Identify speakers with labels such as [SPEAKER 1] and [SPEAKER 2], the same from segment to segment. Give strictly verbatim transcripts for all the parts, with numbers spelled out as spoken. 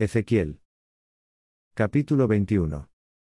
[SPEAKER 1] Ezequiel. Capítulo veintiuno.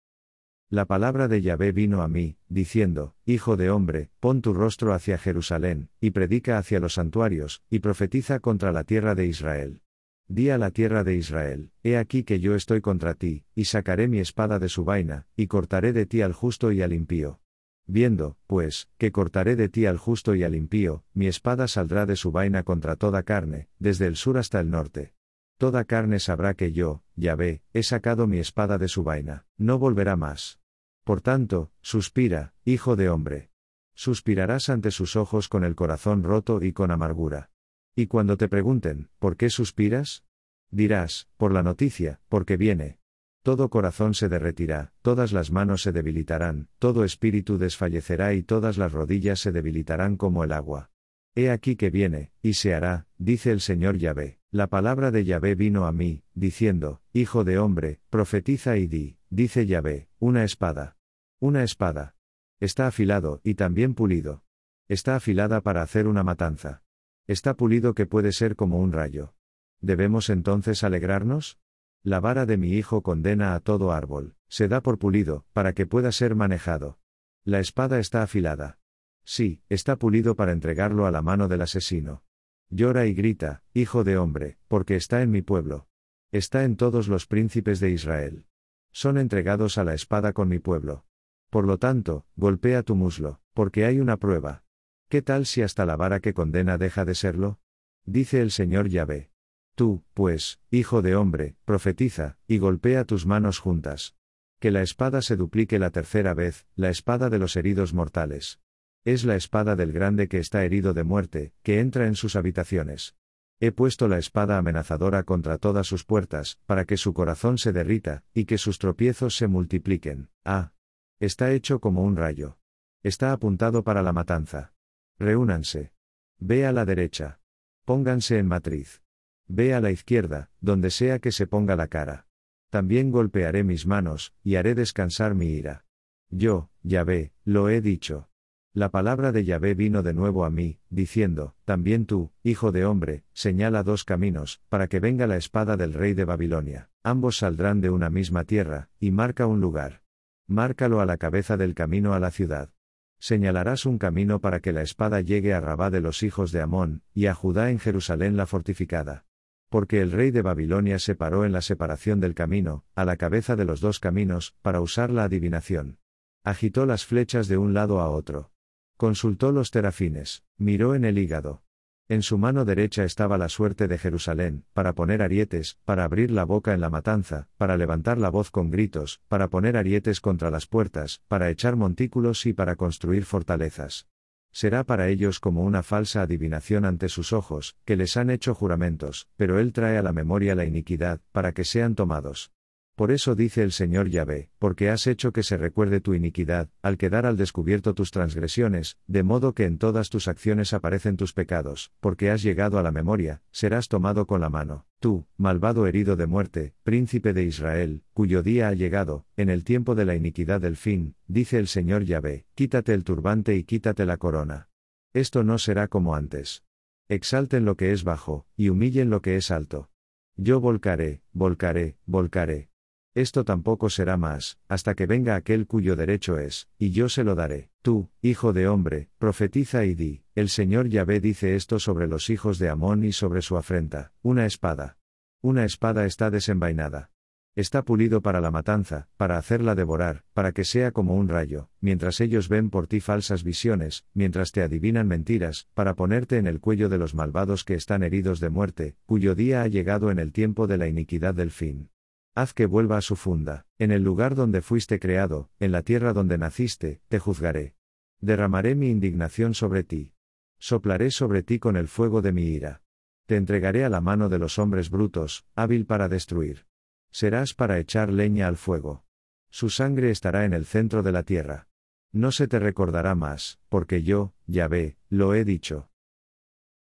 [SPEAKER 1] La palabra de Yahvé vino a mí, diciendo, Hijo de hombre, pon tu rostro hacia Jerusalén, y predica hacia los santuarios, y profetiza contra la tierra de Israel. Di a la tierra de Israel, he aquí que yo estoy contra ti, y sacaré mi espada de su vaina, y cortaré de ti al justo y al impío. Viendo, pues, que cortaré de ti al justo y al impío, mi espada saldrá de su vaina contra toda carne, desde el sur hasta el norte. Toda carne sabrá que yo, Yahvé, he sacado mi espada de su vaina, no volverá más. Por tanto, suspira, hijo de hombre. Suspirarás ante sus ojos con el corazón roto y con amargura. Y cuando te pregunten, ¿por qué suspiras? Dirás, por la noticia, porque viene. Todo corazón se derretirá, todas las manos se debilitarán, todo espíritu desfallecerá y todas las rodillas se debilitarán como el agua. He aquí que viene, y se hará, dice el Señor Yahvé. La palabra de Yahvé vino a mí, diciendo, Hijo de hombre, profetiza y di, dice Yahvé, una espada. Una espada. Está afilado y también pulido. Está afilada para hacer una matanza. Está pulido que puede ser como un rayo. ¿Debemos entonces alegrarnos? La vara de mi hijo condena a todo árbol, se da por pulido, para que pueda ser manejado. La espada está afilada. Sí, está pulido para entregarlo a la mano del asesino. Llora y grita, hijo de hombre, porque está en mi pueblo. Está en todos los príncipes de Israel. Son entregados a la espada con mi pueblo. Por lo tanto, golpea tu muslo, porque hay una prueba. ¿Qué tal si hasta la vara que condena deja de serlo? Dice el Señor Yahvé. Tú, pues, hijo de hombre, profetiza, y golpea tus manos juntas. Que la espada se duplique la tercera vez, la espada de los heridos mortales. Es la espada del grande que está herido de muerte, que entra en sus habitaciones. He puesto la espada amenazadora contra todas sus puertas, para que su corazón se derrita, y que sus tropiezos se multipliquen. Ah. Está hecho como un rayo. Está apuntado para la matanza. Reúnanse. Ve a la derecha. Pónganse en matriz. Ve a la izquierda, donde sea que se ponga la cara. También golpearé mis manos, y haré descansar mi ira. Yo, Yahvé, lo he dicho. La palabra de Yahvé vino de nuevo a mí, diciendo, también tú, hijo de hombre, señala dos caminos, para que venga la espada del rey de Babilonia. Ambos saldrán de una misma tierra, y marca un lugar. Márcalo a la cabeza del camino a la ciudad. Señalarás un camino para que la espada llegue a Rabá de los hijos de Amón, y a Judá en Jerusalén la fortificada. Porque el rey de Babilonia se paró en la separación del camino, a la cabeza de los dos caminos, para usar la adivinación. Agitó las flechas de un lado a otro. Consultó los terafines, miró en el hígado. En su mano derecha estaba la suerte de Jerusalén, para poner arietes, para abrir la boca en la matanza, para levantar la voz con gritos, para poner arietes contra las puertas, para echar montículos y para construir fortalezas. Será para ellos como una falsa adivinación ante sus ojos, que les han hecho juramentos, pero él trae a la memoria la iniquidad, para que sean tomados. Por eso dice el Señor Yahvé, porque has hecho que se recuerde tu iniquidad, al quedar al descubierto tus transgresiones, de modo que en todas tus acciones aparecen tus pecados, porque has llegado a la memoria, serás tomado con la mano, tú, malvado herido de muerte, príncipe de Israel, cuyo día ha llegado, en el tiempo de la iniquidad del fin, dice el Señor Yahvé, quítate el turbante y quítate la corona. Esto no será como antes. Exalten lo que es bajo, y humillen lo que es alto. Yo volcaré, volcaré, volcaré. Esto tampoco será más, hasta que venga aquel cuyo derecho es, y yo se lo daré. Tú, hijo de hombre, profetiza y di, el Señor Yahvé dice esto sobre los hijos de Amón y sobre su afrenta, una espada. Una espada está desenvainada. Está pulido para la matanza, para hacerla devorar, para que sea como un rayo, mientras ellos ven por ti falsas visiones, mientras te adivinan mentiras, para ponerte en el cuello de los malvados que están heridos de muerte, cuyo día ha llegado en el tiempo de la iniquidad del fin. Haz que vuelva a su funda, en el lugar donde fuiste creado, en la tierra donde naciste, te juzgaré. Derramaré mi indignación sobre ti. Soplaré sobre ti con el fuego de mi ira. Te entregaré a la mano de los hombres brutos, hábil para destruir. Serás para echar leña al fuego. Su sangre estará en el centro de la tierra. No se te recordará más, porque yo, Yahvé, lo he dicho.